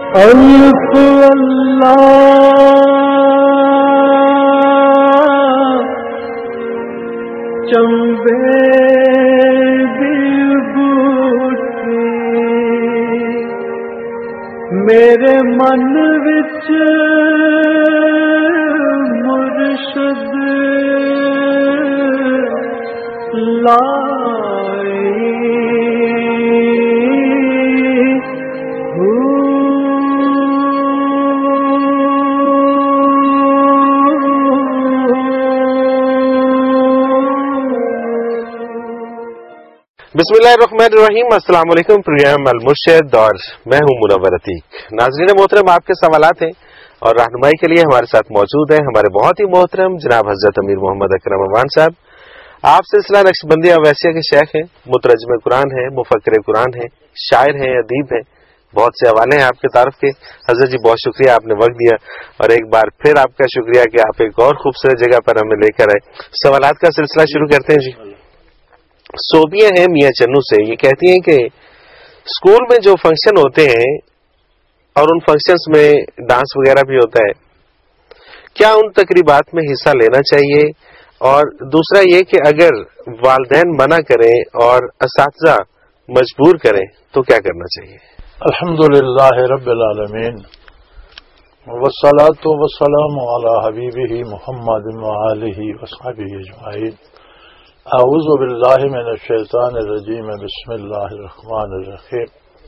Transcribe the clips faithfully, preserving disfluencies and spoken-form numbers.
الف اللہ چمبے دل بوٹی میرے من وچ مرشد لائی بسم اللہ الرحمن الرحیم. السلام علیکم. پروگرام المرشد اور میں ہوں منور عتیق. ناظرین محترم، آپ کے سوالات ہیں اور رہنمائی کے لیے ہمارے ساتھ موجود ہیں ہمارے بہت ہی محترم جناب حضرت امیر محمد اکرم عوان صاحب. آپ سلسلہ نقشبندی اویسیہ کے شیخ ہیں، مترجم قرآن ہیں، مفکر قرآن ہیں، شاعر ہیں، ادیب ہیں. بہت سے حوالے ہیں آپ کے تعارف کے. حضرت جی بہت شکریہ، آپ نے وقت دیا اور ایک بار پھر آپ کا شکریہ کہ آپ ایک اور خوبصورت جگہ پر ہمیں لے کر آئے. سوالات کا سلسلہ شروع کرتے ہیں. جی صوبیاں ہیں میاں چنو سے، یہ کہتی ہیں کہ اسکول میں جو فنکشن ہوتے ہیں اور ان فنکشنز میں ڈانس وغیرہ بھی ہوتا ہے، کیا ان تقریبات میں حصہ لینا چاہیے؟ اور دوسرا یہ کہ اگر والدین منع کریں اور اساتذہ مجبور کریں تو کیا کرنا چاہیے؟ الحمدللہ رب العالمین والصلاۃ والسلام علی حبیبہ محمد وآلہ وصحبہ اجمعین. اعوذ باللہ من الشیطان الرجیم. بسم اللہ الرحمن الرحیم.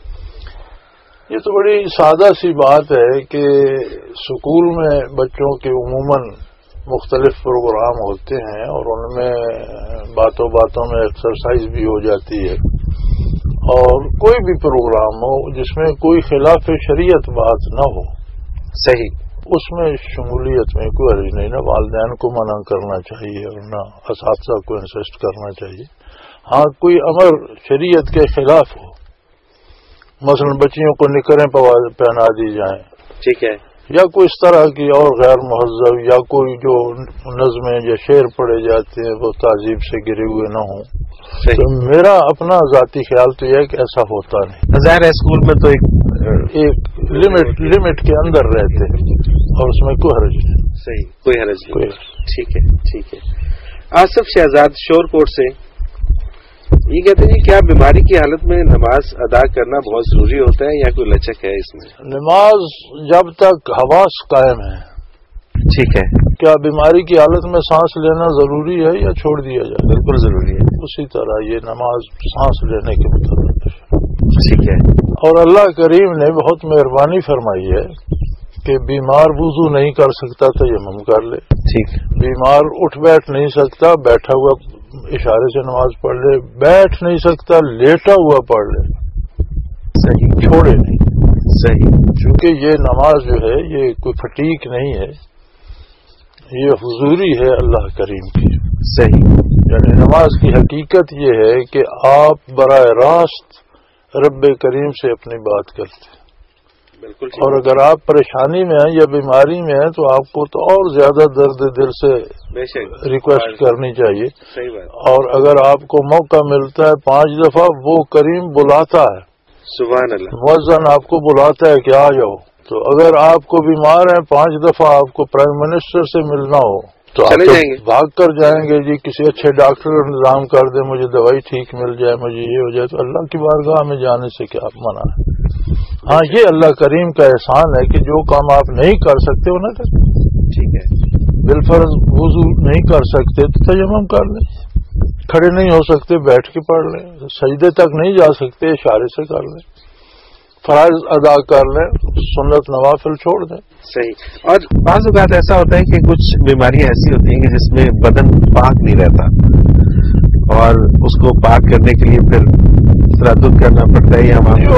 یہ تو بڑی سادہ سی بات ہے کہ اسکول میں بچوں کے عموماً مختلف پروگرام ہوتے ہیں اور ان میں باتوں باتوں میں ایکسرسائز بھی ہو جاتی ہے، اور کوئی بھی پروگرام ہو جس میں کوئی خلاف شریعت بات نہ ہو، صحیح، اس میں شمولیت میں کوئی حرج نہیں. نہ والدین کو منع کرنا چاہیے اور نہ اساتذہ کو انسسٹ کرنا چاہیے. ہاں کوئی امر شریعت کے خلاف ہو، مثلا بچیوں کو نکریں پہنا دی جائیں، ٹھیک ہے، یا کوئی اس طرح کی اور غیر مہذب یا کوئی جو نظمیں یا شعر پڑھے جاتے ہیں وہ تہذیب سے گرے ہوئے نہ ہوں، تو میرا اپنا ذاتی خیال تو یہ ہے کہ ایسا ہوتا نہیں. ظاہر ہے اسکول میں تو ایک ایک لمٹ لمٹ کے اندر رہتے ہیں اور اس میں کوئی حرج نہیں. صحیح، کوئی حرج نہیں. ٹھیک ہے ٹھیک ہے. آصف شہزاد شور کوٹ سے یہ کہتے ہیں کیا بیماری کی حالت میں نماز ادا کرنا بہت ضروری ہوتا ہے یا کوئی لچک ہے اس میں؟ نماز جب تک حواس قائم ہے، ٹھیک ہے. کیا بیماری کی حالت میں سانس لینا ضروری ہے یا چھوڑ دیا جائے؟ بالکل ضروری ہے. اسی طرح یہ نماز سانس لینے کے مطابق ہے. ٹھیک ہے. اور اللہ کریم نے بہت مہربانی فرمائی ہے کہ بیمار وضو نہیں کر سکتا تو یمم کر لے. ٹھیک. بیمار اٹھ بیٹھ نہیں سکتا، بیٹھا ہوا اشارے سے نماز پڑھ لے. بیٹھ نہیں سکتا، لیٹا ہوا پڑھ لے. صحیح، چھوڑے نہیں. صحیح. چونکہ یہ نماز جو ہے یہ کوئی فٹیک نہیں ہے، یہ حضوری ہے اللہ کریم کی. صحیح. یعنی نماز کی حقیقت یہ ہے کہ آپ براہ راست رب کریم سے اپنی بات کرتے ہیں. بالکل. اور اگر آپ پریشانی میں ہیں یا بیماری میں ہیں تو آپ کو تو اور زیادہ درد دل سے ریکویسٹ کرنی چاہیے. صحیح بات. اور اگر آپ کو موقع ملتا ہے پانچ دفعہ، وہ کریم بلاتا ہے. سبحان اللہ. مؤذن آپ کو بلاتا ہے کہ آ جاؤ. تو اگر آپ کو بیمار ہیں، پانچ دفعہ آپ کو پرائم منسٹر سے ملنا ہو تو آپ بھاگ کر جائیں گے. جی کسی اچھے ڈاکٹر کا انتظام کر دیں، مجھے دوائی ٹھیک مل جائے، مجھے یہ ہو جائے. تو اللہ کی بارگاہ میں جانے سے کیا منع ہے؟ ہاں یہ اللہ کریم کا احسان ہے کہ جو کام آپ نہیں کر سکتے وہ نہ کریں. ٹھیک ہے. بالفرض وضو نہیں کر سکتے تو تیمم کر لیں. کھڑے نہیں ہو سکتے بیٹھ کے پڑھ لیں. سجدے تک نہیں جا سکتے اشارے سے کر لیں. فرائض ادا کر لیں، سنت نوافل چھوڑ دیں. صحیح. اور بعض اوقات ایسا ہوتا ہے کہ کچھ بیماریاں ایسی ہوتی ہیں کہ جس میں بدن پاک نہیں رہتا اور اس کو پاک کرنے کے لیے پھر تردد کرنا پڑتا ہے.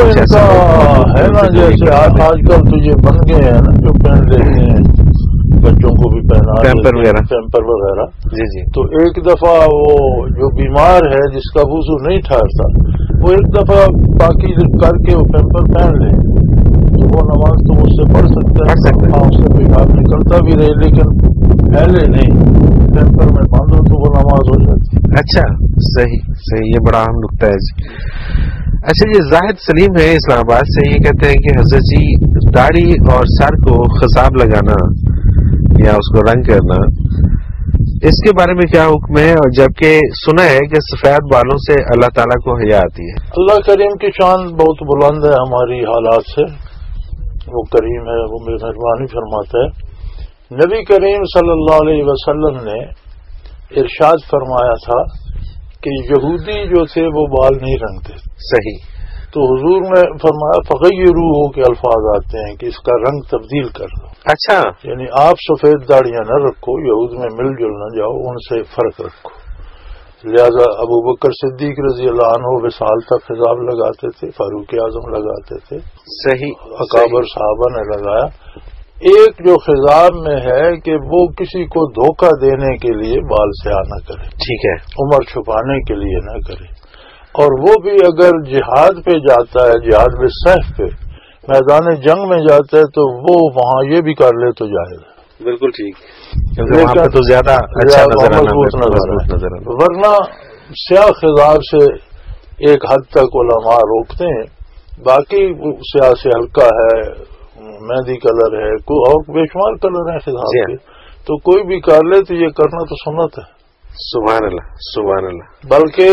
یا ہے نا جیسے آج کل تو یہ بن گئے ہیں نا جو پہن لیتے ہیں، بچوں کو بھی پہنا پیمپر وغیرہ پیمپر وغیرہ. جی جی. تو ایک دفعہ وہ جو بیمار ہے جس کا وضو نہیں ٹھہرتا، وہ ایک دفعہ باقی کر کے وہ پیمپر پہن لے تو وہ نماز تو اس سے پڑھ سکتا ہے. ہاں اس سے پیشاب نکلتا بھی رہے لیکن پہلے نہیں، پیمپر میں باندھو تو وہ نماز ہو جاتی. اچھا، صحیح صحیح. یہ بڑا اہم نقطہ ہے. جی اچھا جی، زاہد سلیم ہے اسلام آباد سے، یہ کہتے ہیں کہ حضرت جی داڑھی اور سر کو خضاب لگانا یا اس کو رنگ کرنا، اس کے بارے میں کیا حکم ہے؟ اور جبکہ سنا ہے کہ سفید بالوں سے اللہ تعالیٰ کو حیا آتی ہے۔ اللہ کریم کی شان بہت بلند ہے ہماری حالات سے، وہ کریم ہے، وہ مہربانی فرماتا ہے۔ نبی کریم صلی اللہ علیہ وسلم نے ارشاد فرمایا تھا کہ یہودی جو تھے وہ بال نہیں رنگتے، صحیح، تو حضور نے فرمایا فغیروا کے الفاظ آتے ہیں کہ اس کا رنگ تبدیل کر دو، اچھا، یعنی آپ سفید داڑیاں نہ رکھو، یہود میں مل جل نہ جاؤ، ان سے فرق رکھو۔ لہذا ابو بکر صدیق رضی اللہ عنہ وصال تک خضاب لگاتے تھے، فاروق اعظم لگاتے تھے، صحیح، اکابر صحابہ نے لگایا۔ ایک جو خضاب میں ہے کہ وہ کسی کو دھوکہ دینے کے لیے بال سیاہ نہ کرے، ٹھیک ہے، عمر چھپانے کے لیے نہ کرے، اور وہ بھی اگر جہاد پہ جاتا ہے، جہاد میں سیف پہ میدان جنگ میں جاتا ہے تو وہ وہاں یہ بھی کر لے تو جائز ہے، بالکل ٹھیک، وہاں پہ تو زیادہ اچھا نظر آنا، ورنہ سیاہ خضاب سے ایک حد تک علماء روکتے ہیں، باقی سیاہ سے ہلکا ہے، مہندی کلر ہے، کوئی اور بے شمار کلر ہیں خضاب کے، تو کوئی بھی کر لے تو یہ کرنا تو سنت ہے۔ سبحان اللہ، سبحان اللہ۔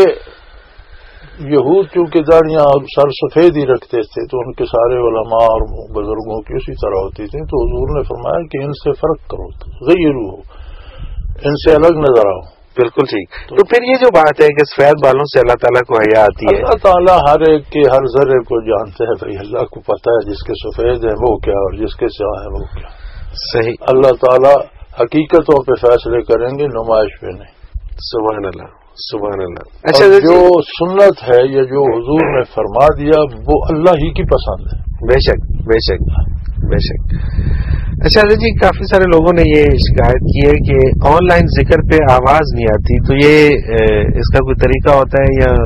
بلکہ یہود چونکہ داڑیاں اور سر سفید ہی رکھتے تھے تو ان کے سارے علماء اور بزرگوں کی اسی طرح ہوتی تھی، تو حضور نے فرمایا کہ ان سے فرق کرو، غیرو ہو، ان سے الگ نظر آؤ۔ بالکل ٹھیک۔ تو پھر یہ جو بات ہے کہ سفید بالوں سے اللہ تعالیٰ کو حیا آتی ہے، اللہ تعالیٰ ہر ایک کے ہر ذرے کو جانتے ہیں، بھائی اللہ کو پتا ہے جس کے سفید ہیں وہ کیا اور جس کے سیاہ ہیں وہ کیا۔ صحیح، اللہ تعالیٰ حقیقتوں پہ فیصلے کریں گے، نمائش پہ نہیں۔ سبحان اللہ، سبحان اللہ۔ اچھا، اچھا جو سنت ہے یا جو حضور نے فرما دیا وہ اللہ ہی کی پسند ہے، بے شک، بے شک، بے شک۔ اچھا حضرت جی، کافی سارے لوگوں نے یہ شکایت کی ہے کہ آن لائن ذکر پہ آواز نہیں آتی، تو یہ اس کا کوئی طریقہ ہوتا ہے یا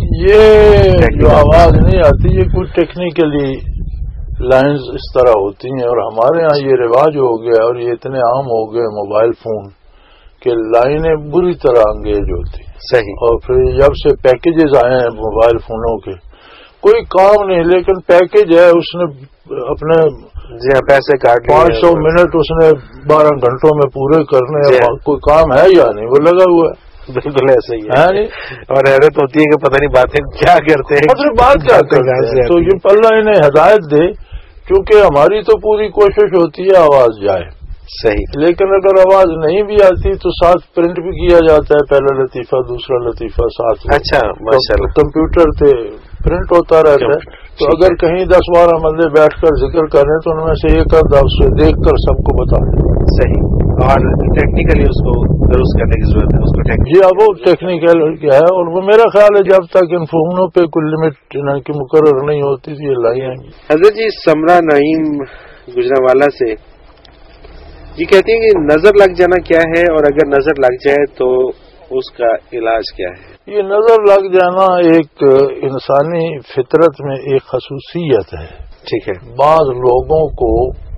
یہ جو آواز نہیں آتی یہ کوئی ٹیکنیکلی لائنز اس طرح ہوتی ہیں، اور ہمارے ہاں یہ رواج ہو گیا اور یہ اتنے عام ہو گئے موبائل فون کہ لائنیں بری طرح انگیج ہوتی ہیں۔ صحیح، اور پھر جب سے پیکیجز آئے ہیں موبائل فونوں کے، کوئی کام نہیں، لیکن پیکیج ہے، اس نے اپنے جی ہاں پیسے کاٹ پانچ سو منٹ اس نے بارہ گھنٹوں میں پورے کرنے، کوئی کام ہے یا نہیں، وہ لگا ہوا ہے۔ بالکل ایسا ہی ہے نہیں، اور حیرت ہوتی ہے کہ پتہ نہیں باتیں کیا کرتے ہیں، مطلب بات کیا کرتے ہیں۔ تو یہ اللہ انہیں ہدایت دے، کیونکہ ہماری تو پوری کوشش ہوتی ہے آواز جائے، صحیح، لیکن اگر آواز نہیں بھی آتی تو ساتھ پرنٹ بھی کیا جاتا ہے، پہلا لطیفہ دوسرا لطیفہ ساتھ میں۔ اچھا، ماشاء اللہ، کمپیوٹر پہ پرنٹ ہوتا رہتا ہے، تو اگر کہیں دس بارہ بندے بیٹھ کر ذکر کر رہے ہیں تو ان میں سے ایک آدھ اسے دیکھ کر سب کو بتا دیں۔ صحیح، اور ٹیکنیکلی اس کو درست کرنے کی ضرورت ہے، اس کو ٹیکنیکل جی اب وہ ٹیکنیکل کیا ہے، اور وہ میرا خیال ہے جب تک ان فونوں پہ کوئی لمٹ کی مقرر نہیں ہوتی تو یہ لائی آئیں گی۔ حضرت جی سمرا نعیم گجرانوالہ سے یہ کہتی ہیں کہ نظر لگ جانا کیا ہے، اور اگر نظر لگ جائے تو اس کا علاج کیا ہے؟ یہ نظر لگ جانا ایک انسانی فطرت میں ایک خصوصیت ہے، ٹھیک ہے، بعض لوگوں کو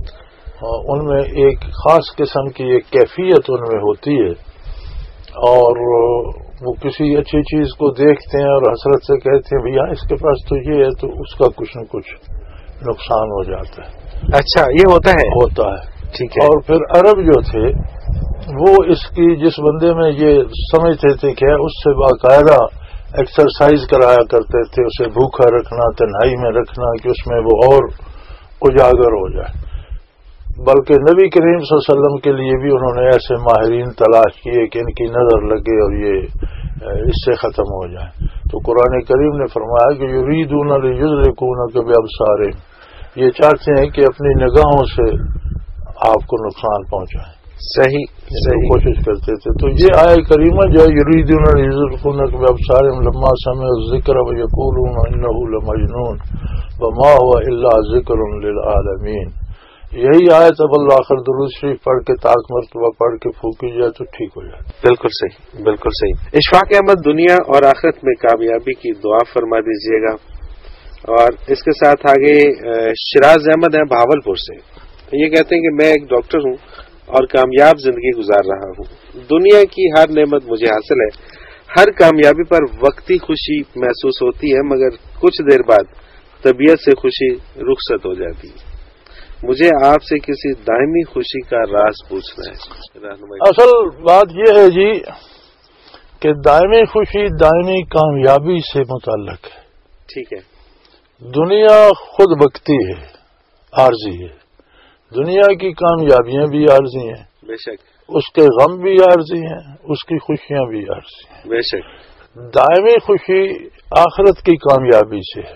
ان میں ایک خاص قسم کی ایک کیفیت ان میں ہوتی ہے، اور وہ کسی اچھی چیز کو دیکھتے ہیں اور حسرت سے کہتے ہیں بھیا اس کے پاس تو یہ ہے، تو اس کا کچھ نہ کچھ نقصان ہو جاتا ہے۔ اچھا، یہ ہوتا ہے ہوتا ہے، ٹھیک ہے۔ اور پھر عرب جو تھے وہ اس کی جس بندے میں یہ سمجھتے تھے کہ اس سے باقاعدہ ایکسرسائز کرایا کرتے تھے، اسے بھوکا رکھنا، تنہائی میں رکھنا کہ اس میں وہ اور اجاگر ہو جائے، بلکہ نبی کریم صلی اللہ علیہ وسلم کے لیے بھی انہوں نے ایسے ماہرین تلاش کیے کہ ان کی نظر لگے اور یہ اس سے ختم ہو جائے۔ تو قرآن کریم نے فرمایا کہ یریدون لیضلکونک بابصارہم، یہ چاہتے ہیں کہ اپنی نگاہوں سے آپ کو نقصان پہنچائیں، صحیح صحیح کوشش کرتے تھے۔ تو یہ آیہ کریمہ جو یریدون لیضلکونک بابصارہم لما سمعوا الذکر ویقولون انہ لمجنون وما هو الا ذکر للعالمین، یہی آیت اب اللہ آخر درود شریف پڑھ کے طاق مرتبہ پڑھ کے پھونکی جائے تو ٹھیک ہو جائے۔ بالکل صحیح، بالکل صحیح۔ اشفاق احمد دنیا اور آخرت میں کامیابی کی دعا فرما دیجیے گا۔ اور اس کے ساتھ آگے شراز احمد ہیں بھاولپور سے، یہ کہتے ہیں کہ میں ایک ڈاکٹر ہوں اور کامیاب زندگی گزار رہا ہوں، دنیا کی ہر نعمت مجھے حاصل ہے، ہر کامیابی پر وقتی خوشی محسوس ہوتی ہے، مگر کچھ دیر بعد طبیعت سے خوشی رخصت ہو جاتی ہے۔ مجھے آپ سے کسی دائمی خوشی کا راز پوچھنا ہے۔ اصل بات یہ ہے جی کہ دائمی خوشی دائمی کامیابی سے متعلق ہے۔ ٹھیک ہے۔ دنیا خود بختی ہے، عارضی ہے۔ دنیا کی کامیابیاں بھی عارضی ہیں، بے شک، اس کے غم بھی عارضی ہیں، اس کی خوشیاں بھی عارضی ہیں۔ بے شک۔ دائمی خوشی آخرت کی کامیابی سے ہے۔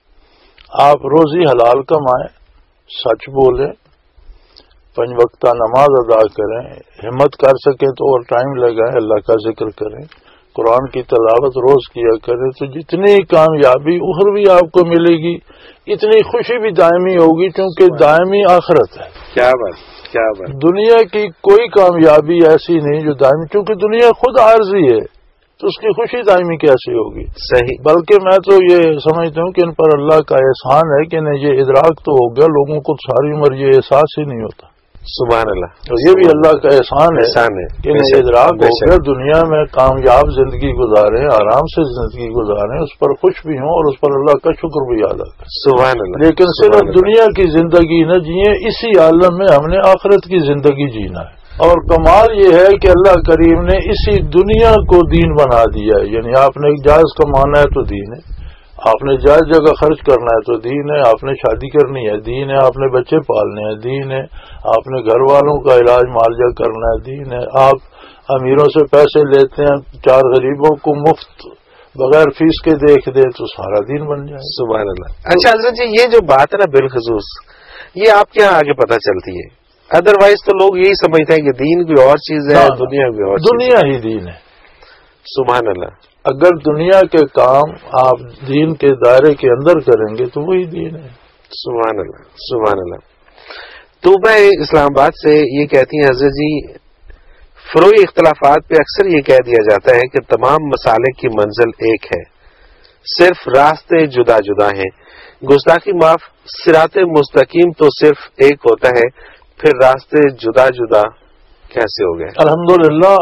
آپ روزی حلال کمائیں، سچ بولیں، پنج وقتہ نماز ادا کریں، ہمت کر سکیں تو اور ٹائم لگائیں، اللہ کا ذکر کریں، قرآن کی تلاوت روز کیا کریں، تو جتنی کامیابی اخروی آپ کو ملے گی اتنی خوشی بھی دائمی ہوگی، کیونکہ دائمی آخرت ہے۔ کیا بات، کیا بات۔ دنیا کی کوئی کامیابی ایسی نہیں جو دائمی، کیونکہ دنیا خود عارضی ہے تو اس کی خوشی دائمی کیسی ہوگی؟ صحیح۔ بلکہ میں تو یہ سمجھتا ہوں کہ ان پر اللہ کا احسان ہے کہ انہیں یہ ادراک تو ہو گیا، لوگوں کو ساری عمر یہ احساس ہی نہیں ہوتا۔ سبحان اللہ۔ تو یہ بھی اللہ کا احسان ہے احسان ہے کہ انہیں ادراک ہو گیا، دنیا میں کامیاب زندگی گزاریں، آرام سے زندگی گزاریں، اس پر خوش بھی ہوں اور اس پر اللہ کا شکر بھی ادا کریں۔ سبحان اللہ۔ لیکن صرف دنیا کی زندگی نہ جئیں، اسی عالم میں ہم نے آخرت کی زندگی جینا ہے۔ اور کمال یہ ہے کہ اللہ کریم نے اسی دنیا کو دین بنا دیا ہے، یعنی آپ نے جائز کمانا ہے تو دین ہے، آپ نے جائز جگہ خرچ کرنا ہے تو دین ہے، آپ نے شادی کرنی ہے دین ہے، آپ نے بچے پالنے ہیں دین ہے، آپ نے گھر والوں کا علاج معالجہ کرنا ہے دین ہے، آپ امیروں سے پیسے لیتے ہیں، چار غریبوں کو مفت بغیر فیس کے دیکھ دیں تو سارا دین بن جائے۔ سبحان اللہ۔ اچھا حضرت جی، یہ جو بات ہے نا بالخصوص، یہ آپ کے یہاں آگے پتہ چلتی ہے؟ ادروائز تو لوگ یہی سمجھتے ہیں کہ دین کوئی اور چیز ہے، دنیا کوئی اور چیز ہے۔ دنیا ہی دین ہے۔ سبحان اللہ۔ اگر دنیا کے کام آپ دین کے دائرے کے اندر کریں گے تو وہی دین ہے۔ سبحان اللہ، سبحان اللہ۔ تو میں اسلام آباد سے یہ کہتی ہیں حضرت جی، فروعی اختلافات پہ اکثر یہ کہہ دیا جاتا ہے کہ تمام مسالک کی منزل ایک ہے، صرف راستے جدا جدا ہیں۔ گستاخی معاف، صراط مستقیم تو صرف ایک ہوتا ہے، پھر راستے جدا جدا کیسے ہو گئے؟ الحمدللہ،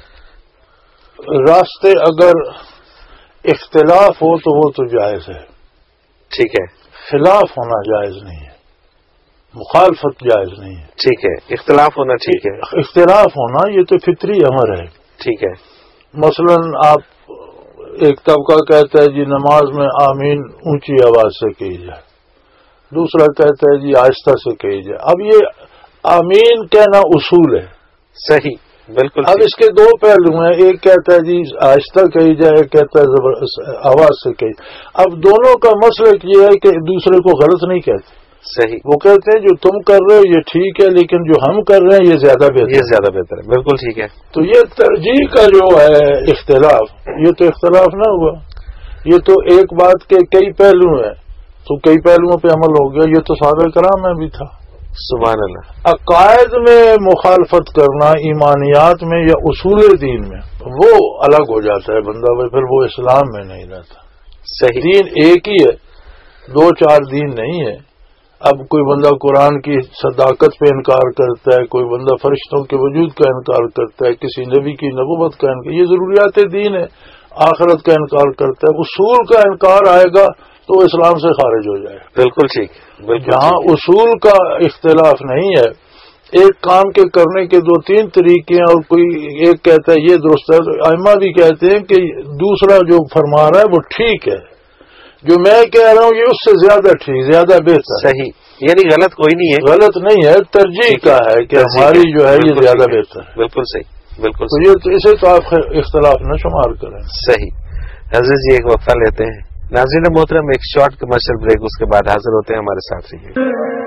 راستے اگر اختلاف ہو تو وہ تو جائز ہے، ٹھیک ہے، خلاف ہونا جائز نہیں ہے، مخالفت جائز نہیں ہے، ٹھیک ہے، اختلاف ہونا ٹھیک ہے، اختلاف ہونا یہ تو فطری امر ہے۔ ٹھیک ہے۔ مثلا آپ ایک طبقہ کہتا ہے جی نماز میں آمین اونچی آواز سے کہی جائے، دوسرا کہتا ہے جی آہستہ سے کہی جائے۔ اب یہ آمین کہنا اصول ہے، صحیح، بالکل۔ اب اس کے دو پہلو ہیں، ایک کہتا ہے جی آہستہ کہی جائے، ایک کہتا ہے آواز سے کہی۔ اب دونوں کا مسلک یہ ہے کہ دوسرے کو غلط نہیں کہتے، صحیح۔ وہ کہتے ہیں جو تم کر رہے ہو یہ ٹھیک ہے، لیکن جو ہم کر رہے ہیں یہ زیادہ بہتر یہ زیادہ بہتر ہے، بالکل ٹھیک ہے۔ تو یہ ترجیح کا جو ہے اختلاف، یہ تو اختلاف نہ ہوا، یہ تو ایک بات کے کئی پہلو ہیں، تو کئی پہلوؤں پہ عمل ہو گیا۔ یہ تو صحابہ کرام میں بھی تھا۔ سبحان اللہ۔ عقائد میں مخالفت کرنا، ایمانیات میں یا اصول دین میں، وہ الگ ہو جاتا ہے بندہ، پھر وہ اسلام میں نہیں رہتا۔ صحیح۔ دین ایک ہی ہے، دو چار دین نہیں ہے۔ اب کوئی بندہ قرآن کی صداقت پہ انکار کرتا ہے، کوئی بندہ فرشتوں کے وجود کا انکار کرتا ہے، کسی نبی کی نبوت کا انکار، یہ ضروریات دین ہے، آخرت کا انکار کرتا ہے، اصول کا انکار آئے گا تو اسلام سے خارج ہو جائے گا۔ بالکل ٹھیک، بالکل۔ جہاں اصول کا اختلاف نہیں ہے، ایک کام کے کرنے کے دو تین طریقے ہیں اور کوئی ایک کہتا ہے یہ درست ہے، تو ائمہ بھی کہتے ہیں کہ دوسرا جو فرما رہا ہے وہ ٹھیک ہے، جو میں کہہ رہا ہوں یہ اس سے زیادہ ٹھیک، زیادہ بہتر۔ صحیح، یعنی غلط کوئی نہیں ہے، غلط نہیں ہے، ترجیح کا ہے کہ ہماری جو ہے یہ زیادہ بہتر ہے۔ بالکل صحیح، بالکل تو یہ اسے تو آپ اختلاف نہ شمار کریں۔ صحیح۔ حضرت جی ایک وقفہ لیتے ہیں، ناظرین محترم، ایک شارٹ کمرشل بریک، اس کے بعد حاضر ہوتے ہیں، ہمارے ساتھ رہیے۔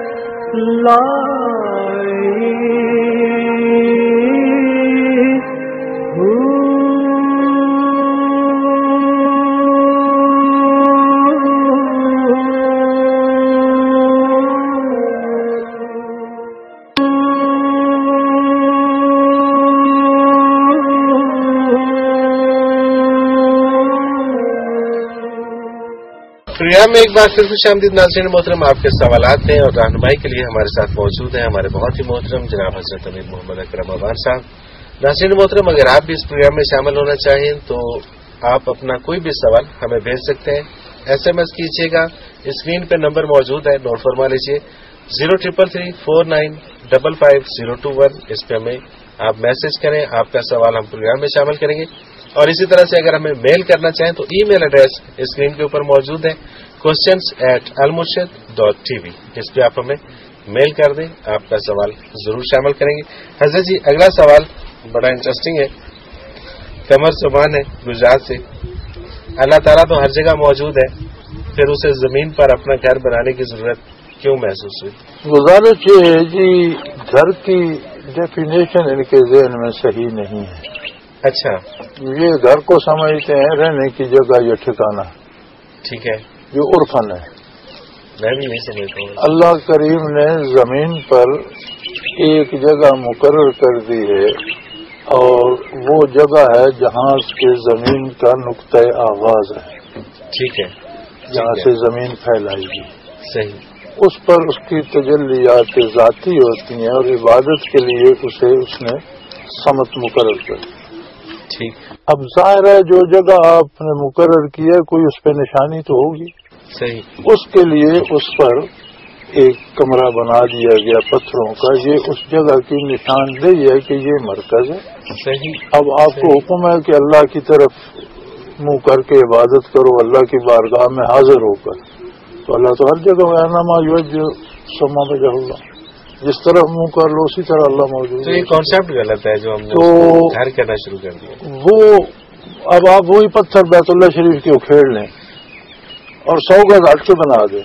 پروگرام میں ایک بار پھر خوش آمدید ناظرین محترم، آپ کے سوالات ہیں اور رہنمائی کے لیے ہمارے ساتھ موجود ہیں ہمارے بہت ہی محترم جناب حضرت امیر محمد اکرم افغان صاحب۔ ناظرین محترم، اگر آپ بھی اس پروگرام میں شامل ہونا چاہیں تو آپ اپنا کوئی بھی سوال ہمیں بھیج سکتے ہیں. ایس ایم ایس کیجیے گا، اسکرین پہ نمبر موجود ہے، نوٹ فرما لیجیے، zero triple three four nine double five zero two one. اس پہ ہمیں آپ میسج کریں، آپ کا سوال ہم پروگرام میں شامل کریں گے. اور اسی طرح سے اگر ہمیں میل کرنا چاہیں تو ای میل ایڈریس اسکرین کے اوپر موجود ہے، questions at Almurshid dot T V. اس پہ آپ ہمیں میل کر دیں، آپ کا سوال ضرور شامل کریں گے. حضرت جی، اگلا سوال بڑا انٹرسٹنگ ہے. قمر زبان ہے گجرات سے. اللہ تعالیٰ تو ہر جگہ موجود ہے، پھر اسے زمین پر اپنا گھر بنانے کی ضرورت کیوں محسوس ہوئی؟ گزارش یہ ہے جی، گھر کی ڈیفینیشن ان کے ذہن میں صحیح نہیں ہے. اچھا، یہ گھر کو سمجھتے ہیں رہنے کی جگہ یا ٹھکانہ، ٹھیک ہے، جو عرفن ہے. میں بھی نہیں سمجھتا ہوں. اللہ کریم نے زمین پر ایک جگہ مقرر کر دی ہے، اور وہ جگہ ہے جہاں سے زمین کا نقطۂ آغاز ہے. ٹھیک ہے، جہاں سے زمین پھیلائے گی. صحیح. اس پر اس کی تجلیات ذاتی ہوتی ہیں، اور عبادت کے لیے اسے اس نے سمت مقرر کر دی. ٹھیک. اب ظاہر ہے جو جگہ آپ نے مقرر کی ہے کوئی اس پہ نشانی تو ہوگی. صحیح. اس کے لیے اس پر ایک کمرہ بنا دیا گیا پتھروں کا. یہ اس جگہ کی نشاندہی ہے کہ یہ مرکز ہے. صحیح. اب آپ کو حکم ہے کہ اللہ کی طرف منہ کر کے عبادت کرو، اللہ کی بارگاہ میں حاضر ہو کر. تو اللہ تو ہر جگہ ہے، نما جو سما میں جہلا، جس طرف منہ کر لو اسی طرح اللہ موجود. تو یہ کانسیپٹ غلط ہے جو ہم نے تو گھر کرنا شروع کر دیا. وہ اب آپ وہی پتھر بیت اللہ شریف کے کھیڑ لیں اور سو گز ہٹ کے بنا دیں،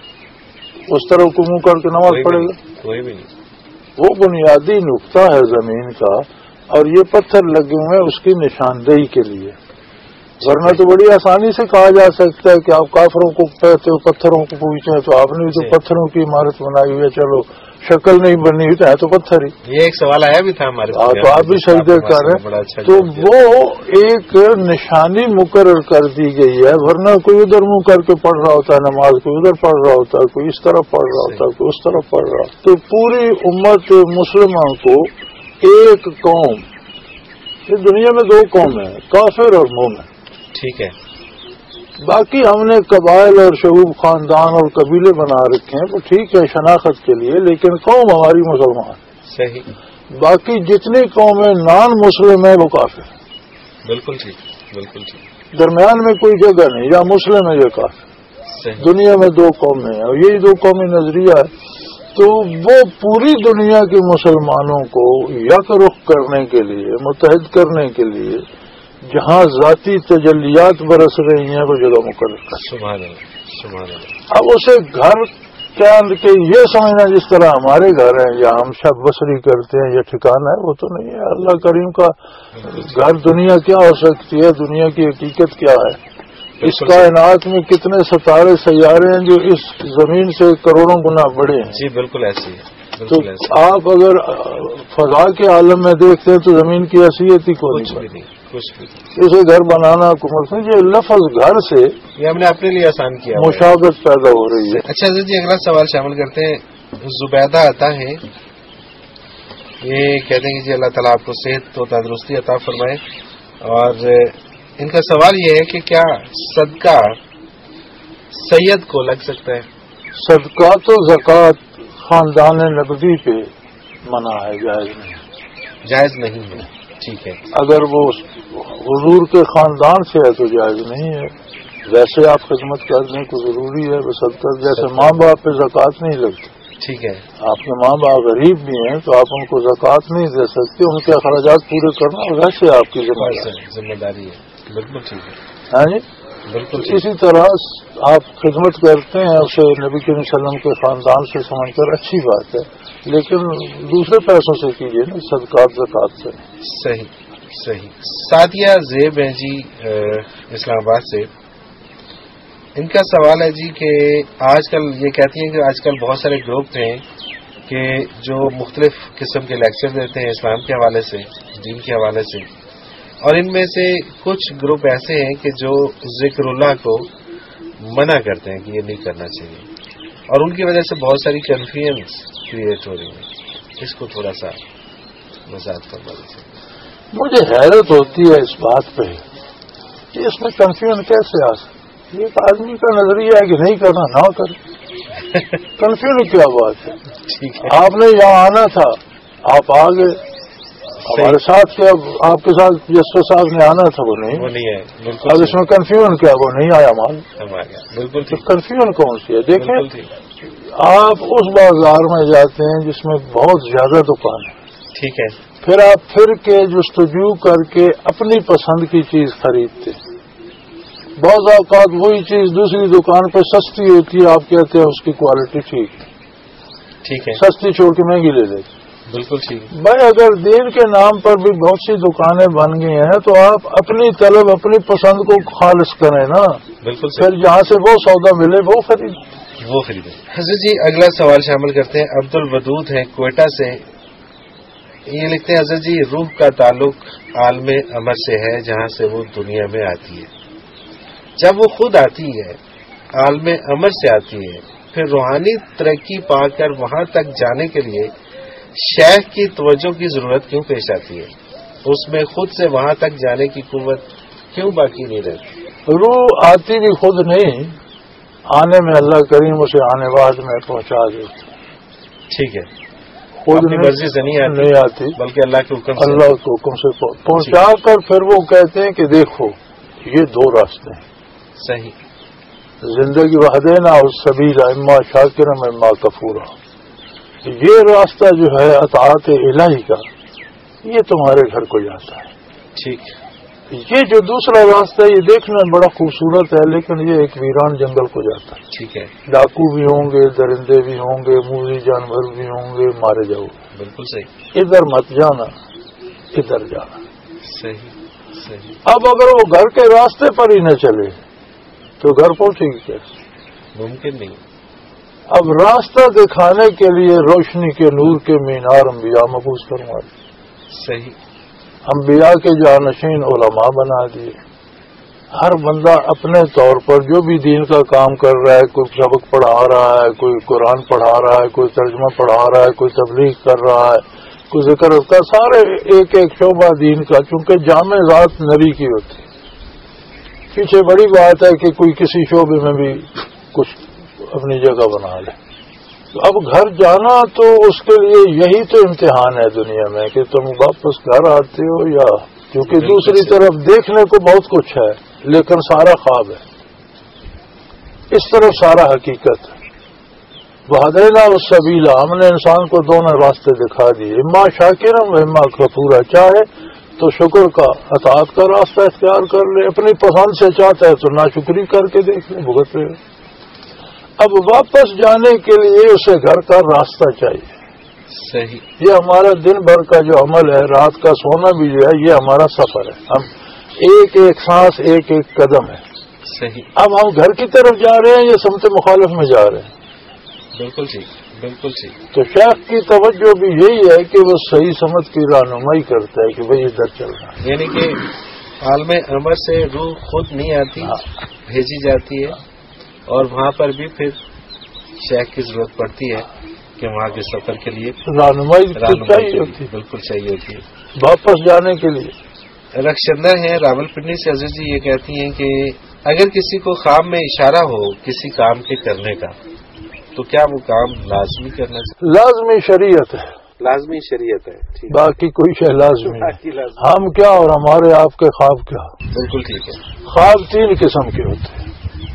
اس طرح کو منہ کر کے نماز پڑھے گا؟ کوئی بھی نہیں. وہ بنیادی نقطہ ہے زمین کا، اور یہ پتھر لگے ہوئے ہیں اس کی نشاندہی کے لیے. ورنہ تو بڑی آسانی سے کہا جا سکتا ہے کہ آپ کافروں کو کہتے ہو پتھروں کو پوچھتے ہیں، تو آپ نے بھی تو پتھروں کی عمارت بنائی ہوئی ہے، چلو شکل نہیں بنی ہوئی تو ہے تو پتھر ہی. یہ ایک سوال آیا بھی تھا ہمارے ہاں، تو آپ بھی سجدے کر رہے ہیں. تو وہ ایک نشانی مقرر کر دی گئی ہے، ورنہ کوئی ادھر منہ کر کے پڑھ رہا ہوتا ہے نماز، کوئی ادھر پڑھ رہا ہوتا ہے، کوئی اس طرف پڑھ رہا ہوتا ہے، کوئی اس طرف پڑھ رہا. تو پوری امت مسلمہ کو ایک قوم، یہ دنیا میں دو قوم ہیں، کافر اور مومن. ٹھیک ہے. باقی ہم نے قبائل اور شعوب خاندان اور قبیلے بنا رکھے ہیں، وہ ٹھیک ہے شناخت کے لیے، لیکن قوم ہماری مسلمان. صحیح. باقی جتنی قومیں نان مسلم ہیں وہ کافر. بالکل ٹھیک، بالکل ٹھیک. درمیان میں کوئی جگہ نہیں، یا مسلم ہے یا کافر. صحیح. دنیا میں دو قومیں ہیں، اور یہی دو قومی نظریہ ہے. تو وہ پوری دنیا کے مسلمانوں کو یک رخ کرنے کے لیے، متحد کرنے کے لیے جہاں ذاتی تجلیات برس رہی ہیں وہ جگہ مقرر کر. سبحان اللہ، سبحان اللہ. اب اسے گھر کیا کہ یہ سمجھنا جس طرح ہمارے گھر ہیں یا ہم شب بسری کرتے ہیں یا ٹھکانا ہے، وہ تو نہیں ہے. اللہ کریم کا گھر دنیا کیا ہو سکتی ہے؟ دنیا کی حقیقت کیا ہے؟ اس کائنات میں کتنے ستارے سیارے ہیں جو اس زمین سے کروڑوں گنا بڑے ہیں. جی بالکل ایسی ہے. تو آپ اگر فضا کے عالم میں دیکھتے ہیں تو زمین کی حیثیت ہی کوئی نہیں. اسے گھر بنانا حکومت میں یہ لفظ گھر سے یہ ہم نے اپنے لیے آسان کیا، مشابہت پیدا ہو رہی ہے. اچھا جی، اگلا سوال شامل کرتے ہیں. زبیدہ عطا ہے، یہ کہتے ہیں کہ جی اللہ تعالیٰ آپ کو صحت و تندرستی عطا فرمائے، اور ان کا سوال یہ ہے کہ کیا صدقہ سید کو لگ سکتا ہے؟ صدقہ تو زکوٰۃ خاندان نقدی پہ منع ہے، جائز نہیں. جائز نہیں ہے. ٹھیک ہے. اگر وہ حضور کے خاندان سے ہے تو جائز نہیں ہے. ویسے آپ خدمت کرنے کو ضروری ہے، وہ صدقہ جیسے ماں باپ پہ زکوٰۃ نہیں لگتی. ٹھیک ہے. آپ کے ماں باپ غریب بھی ہیں تو آپ ان کو زکوٰۃ نہیں دے سکتے، ان کے اخراجات پورے کرنا ویسے آپ کی ذمہ داری ہے. بالکل ٹھیک ہے. ہاں جی بالکل. اسی طرح آپ خدمت کرتے ہیں اسے نبی کریم صلی اللہ علیہ وسلم کے خاندان سے سمجھ کر اچھی بات ہے، لیکن دوسرے پیسوں سے کیجیے نا، صدقات زکوٰۃ سے. صحیح صحیح. سعدیہ زیب ہیں جی اسلام آباد سے. ان کا سوال ہے جی کہ آج کل یہ کہتی ہیں کہ آج کل بہت سارے گروپ ہیں کہ جو مختلف قسم کے لیکچر دیتے ہیں اسلام کے حوالے سے، دین کے حوالے سے، اور ان میں سے کچھ گروپ ایسے ہیں کہ جو ذکر اللہ کو منع کرتے ہیں کہ یہ نہیں کرنا چاہیے، اور ان کی وجہ سے بہت ساری کنفیوژنس کریٹ ہو رہی ہے. اس کو تھوڑا سا وضاحت کروا دیجیے. مجھے حیرت ہوتی ہے اس بات پہ کہ اس میں کنفیوژن کیسے آ سکتی ہے. ایک آدمی کا نظریہ ہے کہ نہیں کرنا نہ کرے. کنفیوژن کیا بات ہے؟ آپ نے یہاں آنا تھا، آپ آ گئے ہمارے ساتھ. کیا آپ کے ساتھ جس صاحب نے آنا تھا وہ نہیں ہے. اب اس میں کنفیوژن کیا وہ نہیں آیا مال. بالکل کنفیوژن کون سی ہے؟ دیکھیں آپ اس بازار میں جاتے ہیں جس میں بہت زیادہ دکان ہے، ٹھیک ہے، پھر آپ پھر کے جستجو کر کے اپنی پسند کی چیز خریدتے. بعض اوقات وہی چیز دوسری دکان پہ سستی ہوتی ہے، آپ کہتے ہیں اس کی کوالٹی ٹھیک ہے، ٹھیک ہے، سستی چھوڑ کے مہنگی لے لیتے. بالکل ٹھیک. بھائی اگر دین کے نام پر بھی بہت سی دکانیں بن گئی ہیں تو آپ اپنی طلب اپنی پسند کو خالص کریں نا. بالکل. پھر جہاں سے وہ سودا ملے وہ خرید وہ خریدیں. حضرت جی اگلا سوال شامل کرتے ہیں. عبد الودود ہیں کوئٹہ سے. یہ لکھتے ہیں حضرت جی روح کا تعلق عالم امر سے ہے جہاں سے وہ دنیا میں آتی ہے. جب وہ خود آتی ہے عالم امر سے آتی ہے، پھر روحانی ترقی پا کر وہاں تک جانے کے لیے شیخ کی توجہ کی ضرورت کیوں پیش آتی ہے؟ اس میں خود سے وہاں تک جانے کی قوت کیوں باقی نہیں رہتی؟ روح آتی بھی خود نہیں، آنے میں اللہ کریم اسے آنے بعد میں پہنچا دیتی. ٹھیک ہے، خود اپنی مرضی سے نہیں آتی نہیں آتی بلکہ اللہ کے حکم سے. اللہ کے حکم سے پہنچا کر پھر وہ کہتے ہیں کہ دیکھو یہ دو راستے ہیں. صحیح. زندگی وحدینا اور سبیل اما شاکر اما کفورا. یہ راستہ جو ہے اطاعت الہی کا یہ تمہارے گھر کو جاتا ہے. ٹھیک. یہ جو دوسرا راستہ ہے یہ دیکھنا بڑا خوبصورت ہے لیکن یہ ایک ویران جنگل کو جاتا ہے. ٹھیک ہے. ڈاکو بھی ہوں گے، درندے بھی ہوں گے، موذی جانور بھی ہوں گے، مارے جاؤ. بالکل صحیح. ادھر مت جانا، ادھر جانا. صحیح صحیح. اب اگر وہ گھر کے راستے پر ہی نہ چلے تو گھر پہنچے گی کیسے؟ ممکن نہیں. اب راستہ دکھانے کے لیے روشنی کے نور کے مینار انبیاء مبعوث کروا دیے. صحیح. انبیاء کے جانشین علماء بنا دیے. ہر بندہ اپنے طور پر جو بھی دین کا کام کر رہا ہے، کوئی سبق پڑھا رہا ہے، کوئی قرآن پڑھا رہا ہے، کوئی ترجمہ پڑھا رہا ہے، کوئی تبلیغ کر رہا ہے، کوئی ذکر کا، سارے ایک ایک شعبہ دین کا، چونکہ جامع ذات نبی کی ہوتی ہے. پیچھے بڑی بات ہے کہ کوئی کسی شعبے میں بھی کچھ اپنی جگہ بنا لے. تو اب گھر جانا تو اس کے لیے یہی تو امتحان ہے دنیا میں کہ تم واپس گھر آتے ہو یا، کیونکہ دوسری طرف دیکھنے کو بہت کچھ ہے لیکن سارا خواب ہے، اس طرف سارا حقیقت ہے. وہدینا السبیلا، ہم نے انسان کو دونوں راستے دکھا دیے، اما شاکرم و اما کفورا. چاہے تو شکر کا اطاعت کا راستہ اختیار کر لے، اپنی پسند سے چاہتا ہے تو ناشکری کر کے دیکھ لے، بھگت لے. اب واپس جانے کے لیے اسے گھر کا راستہ چاہیے. صحیح. یہ ہمارا دن بھر کا جو عمل ہے، رات کا سونا بھی جو ہے یہ ہمارا سفر ہے. ہم ایک ایک سانس ایک ایک قدم ہے. صحیح. اب ہم گھر کی طرف جا رہے ہیں یا سمت مخالف میں جا رہے ہیں؟ بالکل ٹھیک، بالکل ٹھیک. تو شیخ کی توجہ بھی یہی ہے کہ وہ صحیح سمت کی رہنمائی کرتا ہے کہ بھئی ادھر چل رہا ہے. یعنی کہ عالم امر سے روح خود نہیں آتی، بھیجی جاتی ہے، اور وہاں پر بھی پھر شیخ کی ضرورت پڑتی ہے کہ وہاں کے سفر کے لیے رہنمائی چاہیے ہوتی ہے، بالکل چاہیے ہوتی ہے واپس جانے کے لیے. رخشندہ ہیں راول پنڈی سے. حضرت جی یہ کہتی ہیں کہ اگر کسی کو خواب میں اشارہ ہو کسی کام کے کرنے کا تو کیا وہ کام لازمی کرنا چاہیے؟ لازمی شریعت ہے، لازمی شریعت ہے. باقی کوئی شے لازمی نہیں. ہم کیا اور ہمارے آپ کے خواب کیا. بالکل ٹھیک ہے. خواب تین قسم کے ہوتے ہیں.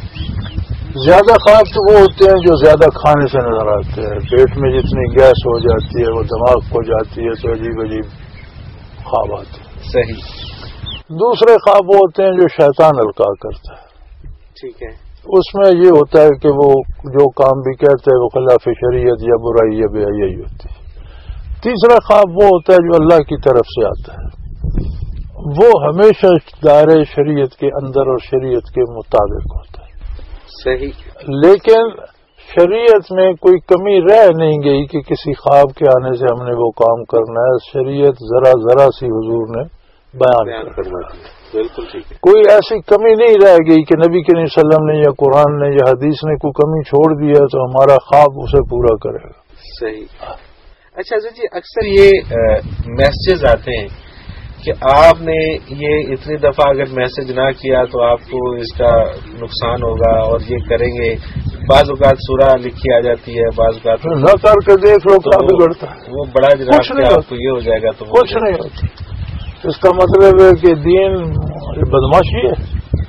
زیادہ خواب تو وہ ہوتے ہیں جو زیادہ کھانے سے نظر آتے ہیں. پیٹ میں جتنی گیس ہو جاتی ہے وہ دماغ کو جاتی ہے تو عجیب عجیب خواب آتے ہیں. صحیح. دوسرے خواب وہ ہوتے ہیں جو شیطان القاء کرتا ہے. ٹھیک ہے. اس میں یہ ہوتا ہے کہ وہ جو کام بھی کہتے ہیں وہ خلاف شریعت یا برائی یا بے حیائی ہوتی ہے. تیسرا خواب وہ ہوتا ہے جو اللہ کی طرف سے آتا ہے، وہ ہمیشہ دائرۂ شریعت کے اندر اور شریعت کے مطابق ہوتا ہے. صحیح. لیکن شریعت میں کوئی کمی رہ نہیں گئی کہ کسی خواب کے آنے سے ہم نے وہ کام کرنا ہے. شریعت ذرا ذرا سی حضور نے بیان کرنا ہے. بالکل ٹھیک ہے. کوئی ایسی کمی نہیں رہ گئی کہ نبی کریم صلی اللہ علیہ وسلم نے یا قرآن نے یا حدیث نے کوئی کمی چھوڑ دی ہے تو ہمارا خواب اسے پورا کرے گا. صحیح. اچھا حضرت جی اکثر یہ میسیجز آتے ہیں کہ آپ نے یہ اتنی دفعہ اگر میسج نہ کیا تو آپ کو اس کا نقصان ہوگا اور یہ کریں گے. بعض اوقات سورہ لکھی آ جاتی ہے, بعض اوقات نہ کر کے دیکھ لو کیا بگڑتا ہے. وہ بڑا جناب کہ آپ کو یہ ہو جائے گا تو کچھ نہیں ہوتا. اس کا مطلب ہے کہ دین بدماشی ہے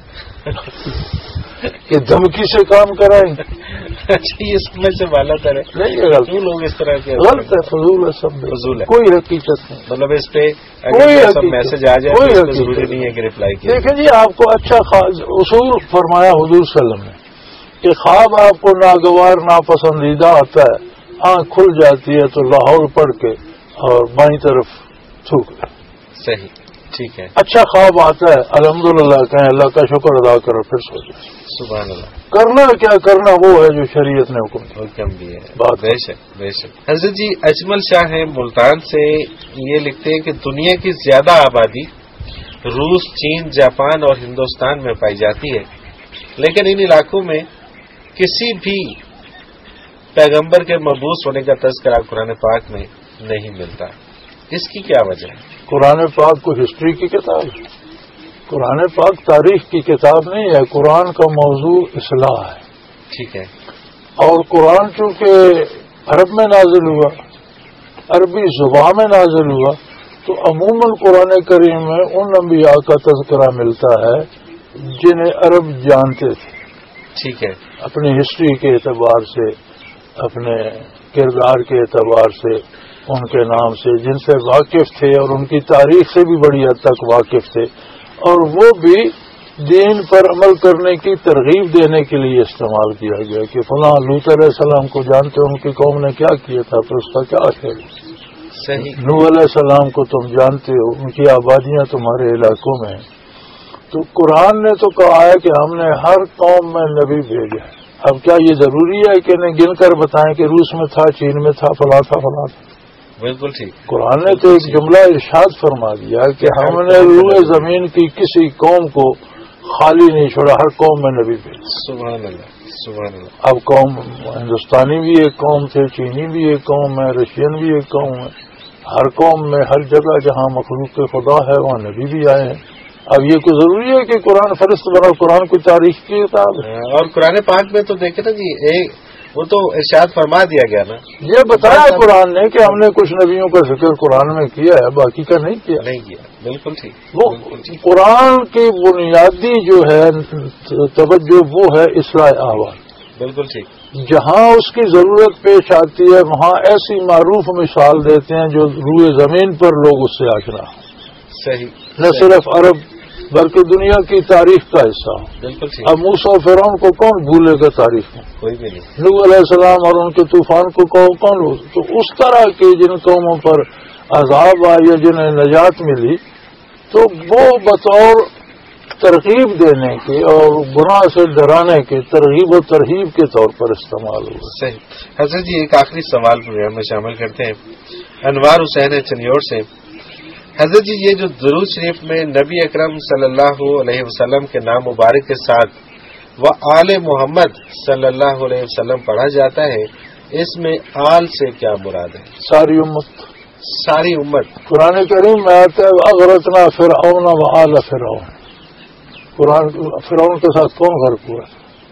کہ دھمکی سے کام کرائیں. اچھا یہ سمجھ سے بالا تر ہے. نہیں یہ غلط لوگ اس طرح کے غلط ہے, فضول ہے, سب فضول ہے, کوئی حقیقت نہیں. مطلب اس پہ کوئی سب میسج آ جائے کوئی تو ضروری نہیں ہے کہ رپلائی کیا. دیکھیں جی, آپ کو اچھا خاص اصول فرمایا حضور صلی اللہ علیہ وسلم نے کہ خواب آپ کو ناگوار ناپسندیدہ آتا ہے, آنکھ کھل جاتی ہے تو لاہور پڑھ کے اور بائیں طرف تھوک لیں. صحیح, ٹھیک ہے. اچھا خواب آتا ہے الحمدللہ کہیں اللہ کا شکر ادا کرو, پھر سو جائے. سبحان اللہ. کرنا کیا کرنا وہ ہے جو شریعت نے حکم دیا. حکم بھی ہے. بے شک بے شک. حضرت جی اجمل شاہ ہیں ملتان سے, یہ لکھتے ہیں کہ دنیا کی زیادہ آبادی روس, چین, جاپان اور ہندوستان میں پائی جاتی ہے, لیکن ان علاقوں میں کسی بھی پیغمبر کے مبعوث ہونے کا تذکرہ قرآن پاک میں نہیں ملتا. اس کی کیا وجہ ہے؟ قرآن پاک کو ہسٹری کی کتاب ہے, قرآن پاک تاریخ کی کتاب نہیں ہے. قرآن کا موضوع اصلاح ہے. ٹھیک ہے. اور قرآن چونکہ عرب میں نازل ہوا, عربی زبان میں نازل ہوا, تو عموماً قرآن کریم میں ان انبیاء کا تذکرہ ملتا ہے جنہیں عرب جانتے تھے. ٹھیک ہے. اپنی ہسٹری کے اعتبار سے, اپنے کردار کے اعتبار سے, ان کے نام سے جن سے واقف تھے اور ان کی تاریخ سے بھی بڑی حد تک واقف تھے, اور وہ بھی دین پر عمل کرنے کی ترغیب دینے کے لیے استعمال کیا گیا کہ فلاں لوط علیہ السلام کو جانتے ہو, ان کی قوم نے کیا کیا تھا, پھر اس کا کیا خیر. صحیح. نوح علیہ السلام کو تم جانتے ہو, ان کی آبادیاں تمہارے علاقوں میں ہیں. تو قرآن نے تو کہا ہے کہ ہم نے ہر قوم میں نبی بھیجا ہے. اب کیا یہ ضروری ہے کہ انہیں گن کر بتائیں کہ روس میں تھا, چین میں تھا, فلاں تھا, فلاں تھا؟ بالکل ٹھیک. قرآن نے تو ایک جملہ ارشاد فرما دیا کہ ہم نے روئے زمین کی کسی قوم کو خالی نہیں چھوڑا, ہر قوم میں نبی بھیجا. سبحان اللہ, سبحان اللہ. اب قوم ہندوستانی بھی ایک قوم تھے, چینی بھی ایک قوم ہے, رشین بھی ایک قوم ہے. ہر قوم میں ہر جگہ جہاں مخلوق خدا ہے وہاں نبی بھی آئے ہیں. اب یہ کوئی ضروری ہے کہ قرآن فرست بنا, قرآن کوئی تاریخ کی کتاب ہے. اور قرآن پاک میں تو دیکھیں نا جی, ایک وہ تو ارشاد فرما دیا گیا نا, یہ بتایا قرآن نے کہ ہم نے کچھ نبیوں کا ذکر قرآن میں کیا ہے, باقی کا نہیں کیا. نہیں کیا. بالکل ٹھیک. وہ قرآن کی بنیادی جو ہے توجہ وہ ہے اصلاح احوال. بالکل ٹھیک. جہاں اس کی ضرورت پیش آتی ہے وہاں ایسی معروف مثال دیتے ہیں جو روئے زمین پر لوگ اس سے آشنا ہوں. صحیح. نہ صرف عرب بلکہ دنیا کی تاریخ کا حصہ ہوں. بالکل ٹھیک. اب موسیٰ و فرعون کو کون بھولے گا تاریخ میں؟ کوئی بھی نہیں. نوح علیہ السلام اور ان کے طوفان کو کون بھول. تو اس طرح کی جن قوموں پر عذاب آیا یا جنہیں نجات ملی, تو وہ بطور ترغیب دینے کے اور گناہ سے ڈرانے کے ترغیب و ترہیب کے طور پر استعمال ہوا. صحیح. حضرت جی ایک آخری سوال پروگرام میں شامل کرتے ہیں. انوار حسین چنیور سے. حضرت جی یہ جو درود شریف میں نبی اکرم صلی اللہ علیہ وسلم کے نام مبارک کے ساتھ و آل محمد صلی اللہ علیہ وسلم پڑھا جاتا ہے, اس میں آل سے کیا مراد ہے؟ ساری امت. ساری امت. قرآن کریم میں آتا ہے اغرقنا فرعون و آل فرعون. قرآن فرعون کے ساتھ کون غرق ہوا؟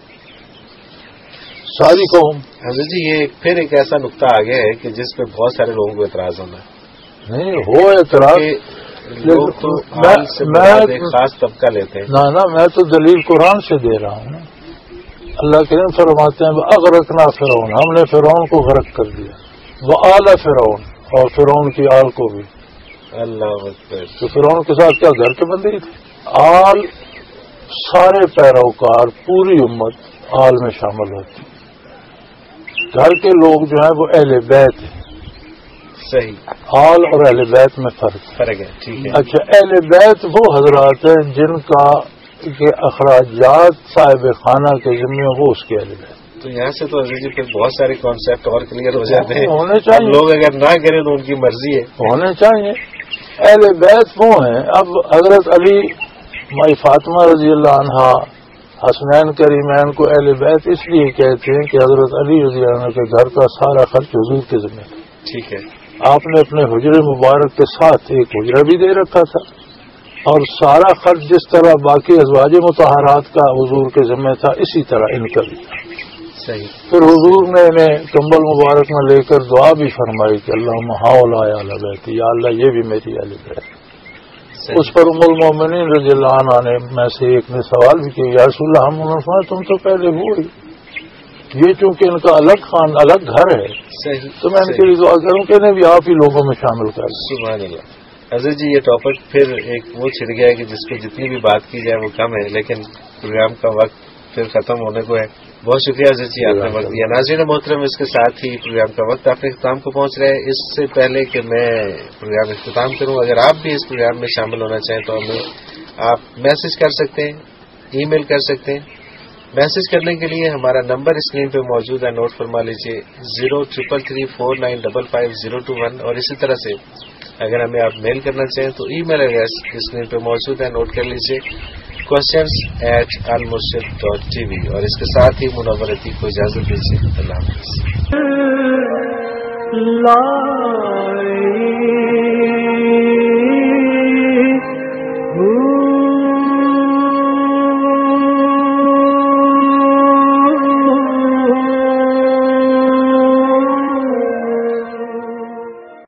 ساری قوم. حضرت جی یہ پھر ایک ایسا نقطہ آ گیا ہے کہ جس پہ بہت سارے لوگوں کو اعتراض ہونا ہے. نہیں ہو اعتراض, لوگ تو آل سے مراد ایک خاص طبقہ لیتے ہیں. نہ نہ میں تو دلیل قرآن سے دے رہا ہوں. اللہ کریم فرماتے ہیں اغرقنا فرعون, ہم نے فرعون کو غرق کر دیا. وہ آل فرعون, اور فرعون کی آل کو بھی. اللہ اکبر. تو فرعون کے ساتھ کیا گھر کے بندے تھے؟ آل سارے پیروکار, پوری امت آل میں شامل ہوتی. گھر کے لوگ جو ہیں وہ اہل بیت ہیں. صحیح. آل اور اہل بیت میں فرق فرق ہے. ٹھیک ہے. اچھا, اہل بیت وہ حضرات ہیں جن کا کے اخراجات صاحب خانہ کے ذمہ وہ اس کے اہل بیت. تو یہاں سے تو حضرت جی پھر بہت سارے کانسیپٹ اور کلیئر ہو جاتے ہیں. ہونے چاہیے. لوگ اگر نہ کریں تو ان کی مرضی ہے. ہونے چاہیے. اہل بیت وہ ہیں. اب حضرت علی مائی فاطمہ رضی اللہ عنہا, حسنین کریمین کو اہل بیت اس لیے کہتے ہیں کہ حضرت علی رضی اللہ عنہ کے گھر کا سارا خرچ حضور کے ذمہ ہے. ٹھیک ہے. آپ نے اپنے حجرے مبارک کے ساتھ ایک حجرہ بھی دے رکھا تھا، اور سارا خرچ جس طرح باقی ازواج مطہرات کا حضور کے ذمہ تھا اسی طرح ان کا بھی تھا۔ صحیح۔ پھر حضور نے انہیں کمبل مبارک میں لے کر دعا بھی فرمائی کہ اللہم ہؤلاء اہل بیتی، یا اللہ یہ بھی میری اہل بیت۔ اس پر ام المومنین رضی اللہ عنہ نے میں سے ایک نے سوال بھی کیا، یا رسول اللہ ہم انہوں نے فرمایا تم تو پہلے ہوئی، یہ چونکہ ان کا الگ خان الگ گھر ہے تو میں ان کے لیے دعا کروں کہ انہیں بھی آپ ہی لوگوں میں شامل کر دیں۔ سبحان اللہ۔ حضرت جی یہ ٹاپک پھر ایک وہ چھڑ گیا ہے کہ جس کو جتنی بھی بات کی جائے وہ کم ہے، لیکن پروگرام کا وقت پھر ختم ہونے کو ہے۔ بہت شکریہ حضرت جی آپ نے وقت دیا۔ ناظرین محترم، اس کے ساتھ ہی پروگرام کا وقت اپنے اختتام کو پہنچ رہا ہے۔ اس سے پہلے کہ میں پروگرام اختتام کروں، اگر آپ بھی اس پروگرام میں شامل ہونا چاہیں تو ہمیں آپ میسج کر سکتے ہیں، ای میل کر سکتے ہیں۔ میسج کرنے کے لیے ہمارا نمبر اسکرین پہ موجود ہے، نوٹ فرما لیجیے، zero triple three four nine double five zero two one. اور اسی طرح سے اگر ہمیں آپ میل کرنا چاہیں تو ای میل ایڈریس اسکرین پہ موجود ہے، نوٹ کر لیجیے، questions at Almurshid dot T V. اور اس کے ساتھ ہی منور عتیق کو اجازت دیجیے۔ اللہ حافظ۔